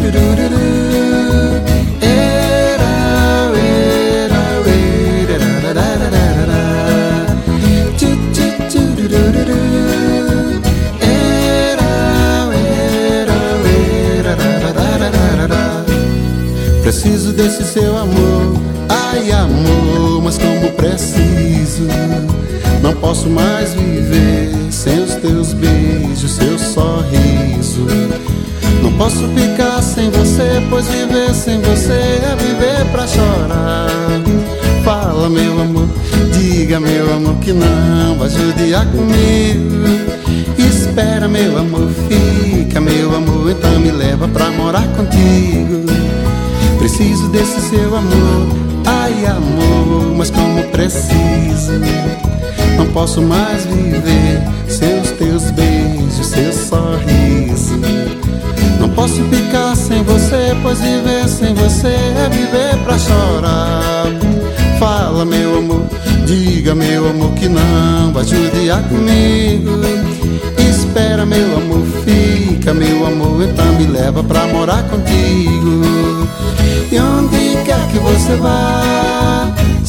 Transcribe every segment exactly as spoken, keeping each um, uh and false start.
Preciso desse seu amor, ai amor, mas como preciso. Não posso mais viver sem os teus beijos, seu sorriso. Não posso ficar sem você, pois viver sem você é viver pra chorar. Fala meu amor, diga meu amor que não vai judiar comigo. Espera meu amor, fica meu amor, então me leva pra morar contigo. Preciso desse seu amor, ai amor, mas como preciso. Não posso mais viver sem os teus beijos, seu sorriso. Não posso ficar sem você, pois viver sem você é viver pra chorar. Fala meu amor, diga meu amor que não vai judiar comigo. Espera meu amor, fica meu amor, então me leva pra morar contigo. E onde quer que você vá,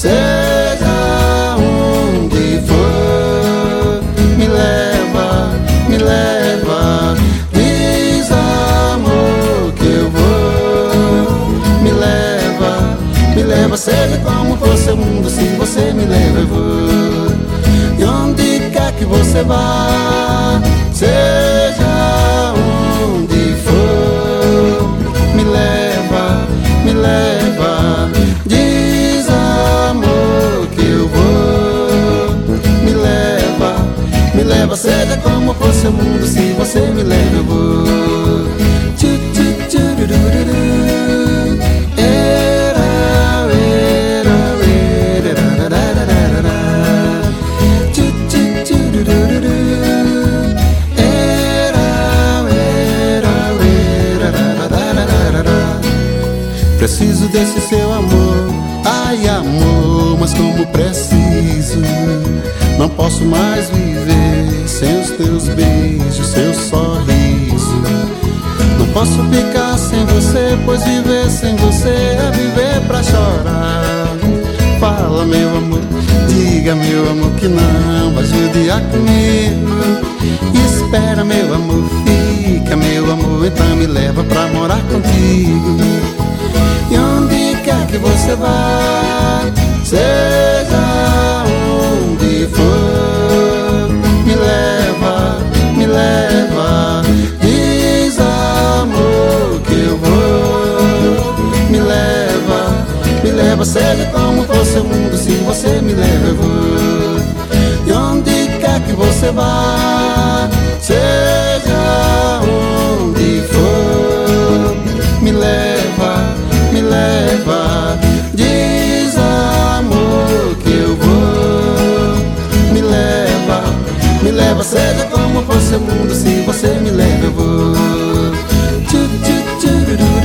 seja onde for, me leva, me leva. Diz amor que eu vou, me leva, me leva. Seja como for seu mundo, se você me leva eu vou. E onde quer que você vá, seja onde for, me leva, me leva. Diz amor que eu vou, me leva, me leva. Seja como for seu mundo, se você me leva eu vou. Tchu, tchu, tchurururu. Preciso desse seu amor, ai amor, mas como preciso. Não posso mais viver sem os teus beijos, seu sorriso. Não posso ficar sem você, pois viver sem você é viver pra chorar. Fala meu amor, diga meu amor que não vai judiar comigo. Espera meu amor, fica meu amor, então me leva pra morar contigo. E onde quer que você vá, seja onde for, me leva, me leva. Diz amor que eu vou, me leva, me leva. Seja como for seu mundo, se você me leva eu vou. E onde quer que você vá, seja onde for, me leva, me leva. Diz amor que eu vou, me leva, me leva. Seja como for seu mundo, se você me leva eu vou. Tchu, tchu, tchururu.